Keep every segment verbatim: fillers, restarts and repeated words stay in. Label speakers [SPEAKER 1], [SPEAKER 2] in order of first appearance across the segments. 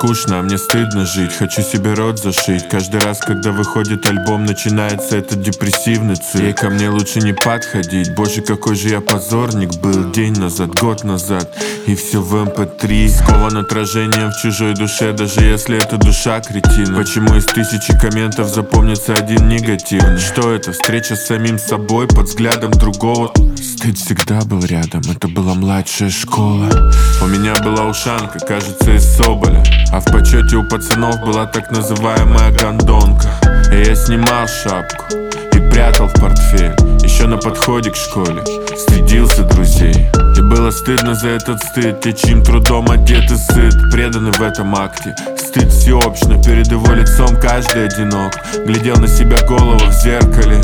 [SPEAKER 1] скучно, а мне стыдно жить. Хочу себе рот зашить. Каждый раз, когда выходит альбом, начинается этот депрессивный цирк. Ей ко мне лучше не подходить. Боже, какой же я позорник был. День назад, год назад, и все в эм пэ три. Скован отражением в чужой душе, даже если это душа кретина. Почему из тысячи комментов запомнится один негативный? Что это? Встреча с самим собой под взглядом другого. Стыд всегда был рядом, это была младшая школа. У меня была ушанка, кажется, из соболя, а в почете у пацанов была так называемая гондонка. И я снимал шапку и прятал в портфель. Еще на подходе к школе стыдился друзей. И было стыдно за этот стыд. Те, чьим трудом одет и сыт, преданы в этом акте. Стыд всеобщно, перед его лицом каждый одинок. Глядел на себя голову в зеркале.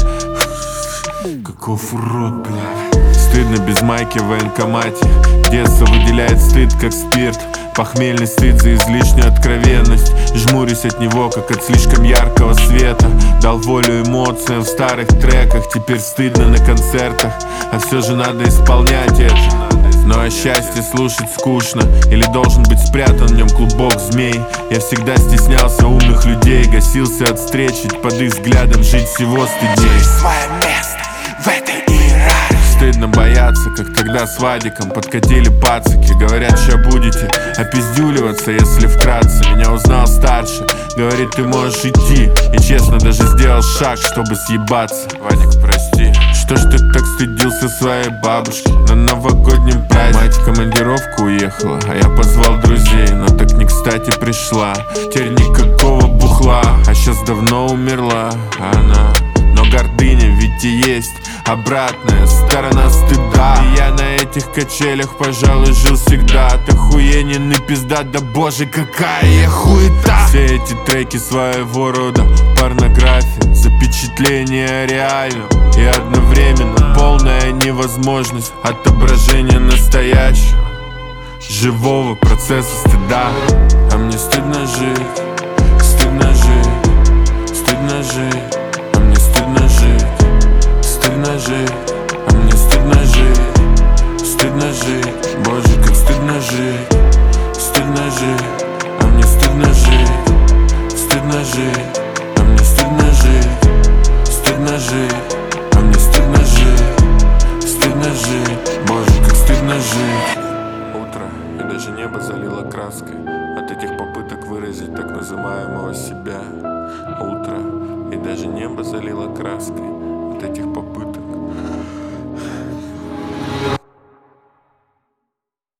[SPEAKER 1] Каков урод, блядь. Стыдно без майки в военкомате. Детство выделяет стыд, как спирт. Похмельный стыд за излишнюю откровенность. Жмурюсь от него, как от слишком яркого света. Дал волю эмоциям в старых треках. Теперь стыдно на концертах, а все же надо исполнять это. Но о счастье слушать скучно. Или должен быть спрятан в нем клубок змей. Я всегда стеснялся умных людей. Гасился от встреч, ведь под их взглядом жить всего стыдней.
[SPEAKER 2] Свое место в этой иерархии.
[SPEAKER 1] Стыдно бояться, как тогда с Вадиком подкатили пацаки. Говорят, ща будете опиздюливаться, если вкратце. Меня узнал старший, говорит, ты можешь идти. И честно, даже сделал шаг, чтобы съебаться. Вадик, прости. Что ж ты так стыдился своей бабушки на новогоднем празднике? Мать в командировку уехала, а я позвал друзей, но так не кстати пришла. Теперь никакого бухла, а сейчас давно умерла она. Но гордыня ведь и есть обратная сторона стыда. И я на этих качелях, пожалуй, жил всегда. От охуенен и пизда, да боже, какая я хуета. Все эти треки своего рода порнография, запечатление реального и одновременно полная невозможность отображения настоящего, живого процесса стыда. А мне стыдно жить, стыдно жить, стыдно жить. А мне стыдно жить, стыдно жить. А мне стыдно жить, стыдно жить. Боже, как стыдно жить, стыдно жить. А мне стыдно жить, стыдно жить. А мне стыдно жить, стыдно жить. А мне стыдно жить, стыдно жить. Боже, как стыдно жить. Утро, и даже небо залило краской от этих попыток выразить так называемого себя. Утро, и даже небо залило краской от этих попыток